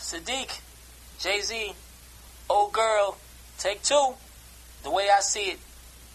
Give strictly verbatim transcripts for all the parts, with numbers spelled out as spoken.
Sadiq, Jay-Z, old girl, take two, the way I see it.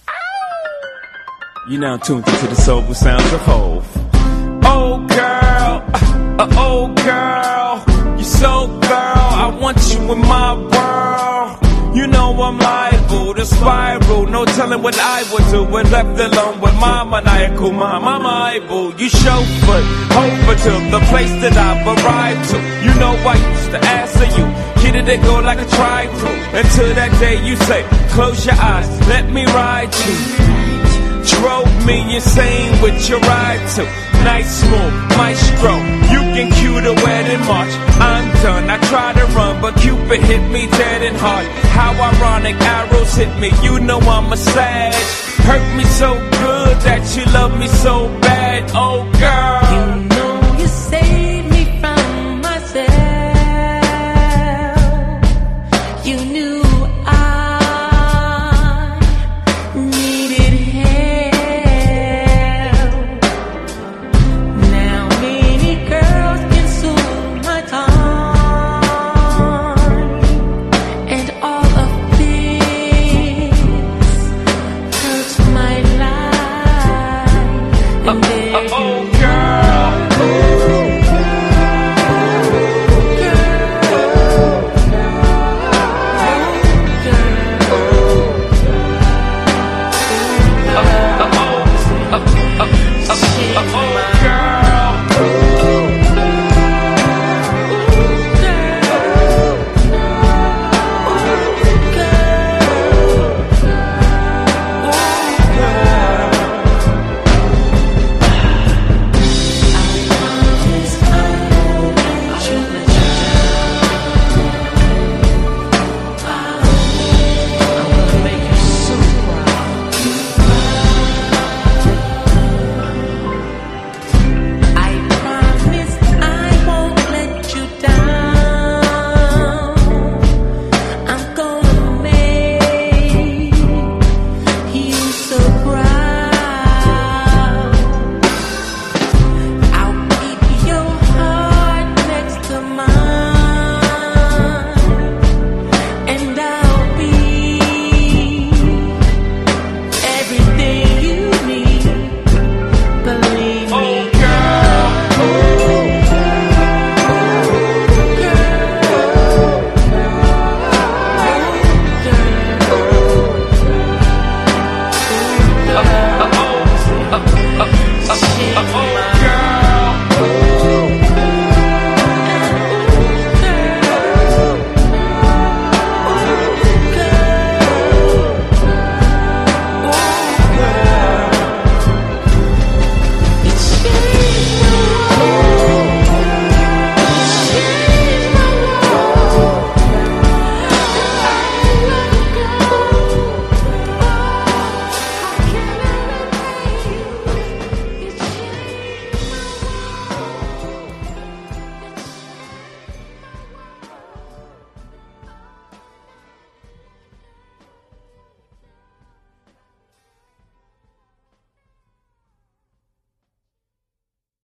You now tuned into the soulful sounds of Hove. Oh girl, uh, uh, oh girl, you so girl, I want you in my world. You know I'm liable to spiral, no telling what I would do when left alone with my maniacal mind. My Bible, you chauffeur, over to the place that I've arrived to. You know I used to answer you, kitty that go like a trifle. Until that day you say, close your eyes, let me ride you. Drove me insane with your ride to nice smooth maestro. You can cue the wedding march. I'm done. I try to run, but Cupid hit me dead and hard. How ironic, arrows hit me. You know I'm a sad. Hurt me so good that you love me so bad. Oh girl.